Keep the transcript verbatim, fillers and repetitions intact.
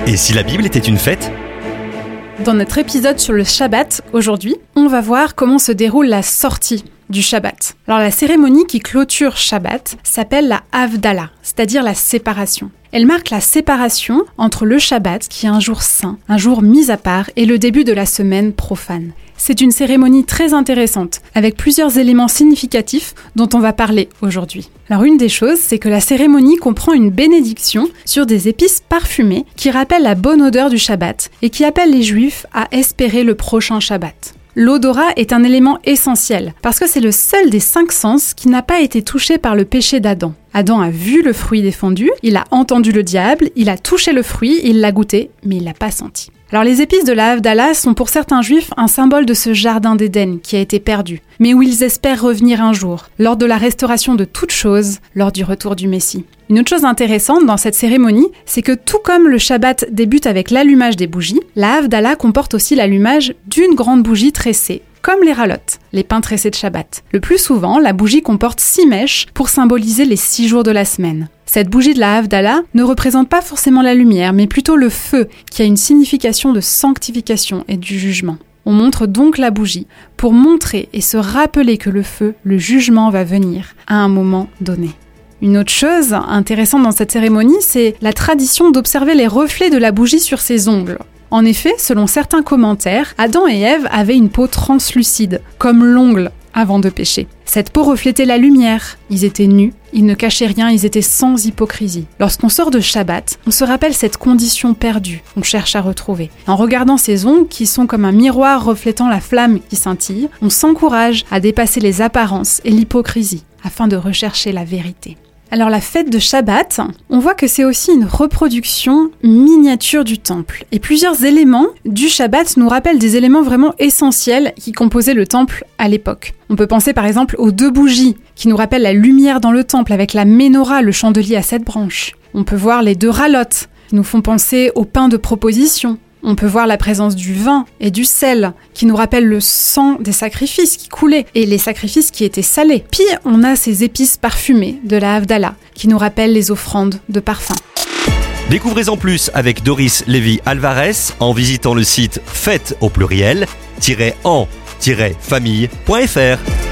Et si la Bible était une fête ? Dans notre épisode sur le Shabbat, aujourd'hui, on va voir comment se déroule la sortie du Shabbat. Alors la cérémonie qui clôture Shabbat s'appelle la Havdalah, c'est-à-dire la séparation. Elle marque la séparation entre le Shabbat, qui est un jour saint, un jour mis à part, et le début de la semaine profane. C'est une cérémonie très intéressante, avec plusieurs éléments significatifs dont on va parler aujourd'hui. Alors une des choses, c'est que la cérémonie comprend une bénédiction sur des épices parfumées qui rappellent la bonne odeur du Shabbat et qui appellent les Juifs à espérer le prochain Shabbat. L'odorat est un élément essentiel, parce que c'est le seul des cinq sens qui n'a pas été touché par le péché d'Adam. Adam a vu le fruit défendu, il a entendu le diable, il a touché le fruit, il l'a goûté, mais il l'a pas senti. Alors les épices de la Havdalah sont pour certains juifs un symbole de ce jardin d'Éden qui a été perdu, mais où ils espèrent revenir un jour, lors de la restauration de toutes choses, lors du retour du Messie. Une autre chose intéressante dans cette cérémonie, c'est que tout comme le Shabbat débute avec l'allumage des bougies, la Havdalah comporte aussi l'allumage d'une grande bougie tressée, comme les ralotes, les pains tressés de Shabbat. Le plus souvent, la bougie comporte six mèches pour symboliser les six jours de la semaine. Cette bougie de la Havdalah ne représente pas forcément la lumière, mais plutôt le feu, qui a une signification de sanctification et du jugement. On montre donc la bougie pour montrer et se rappeler que le feu, le jugement, va venir à un moment donné. Une autre chose intéressante dans cette cérémonie, c'est la tradition d'observer les reflets de la bougie sur ses ongles. En effet, selon certains commentaires, Adam et Ève avaient une peau translucide, comme l'ongle, avant de pécher. Cette peau reflétait la lumière. Ils étaient nus, ils ne cachaient rien, ils étaient sans hypocrisie. Lorsqu'on sort de Shabbat, on se rappelle cette condition perdue qu'on cherche à retrouver. En regardant ces ongles, qui sont comme un miroir reflétant la flamme qui scintille, on s'encourage à dépasser les apparences et l'hypocrisie, afin de rechercher la vérité. Alors la fête de Shabbat, on voit que c'est aussi une reproduction miniature du temple. Et plusieurs éléments du Shabbat nous rappellent des éléments vraiment essentiels qui composaient le temple à l'époque. On peut penser par exemple aux deux bougies qui nous rappellent la lumière dans le temple avec la menorah, le chandelier à sept branches. On peut voir les deux ralotes qui nous font penser au pain de proposition. On peut voir la présence du vin et du sel qui nous rappellent le sang des sacrifices qui coulaient et les sacrifices qui étaient salés. Puis on a ces épices parfumées de la Havdalah qui nous rappellent les offrandes de parfum. Découvrez-en plus avec Doris Lévy-Alvarez en visitant le site fête au pluriel, en famille point f r.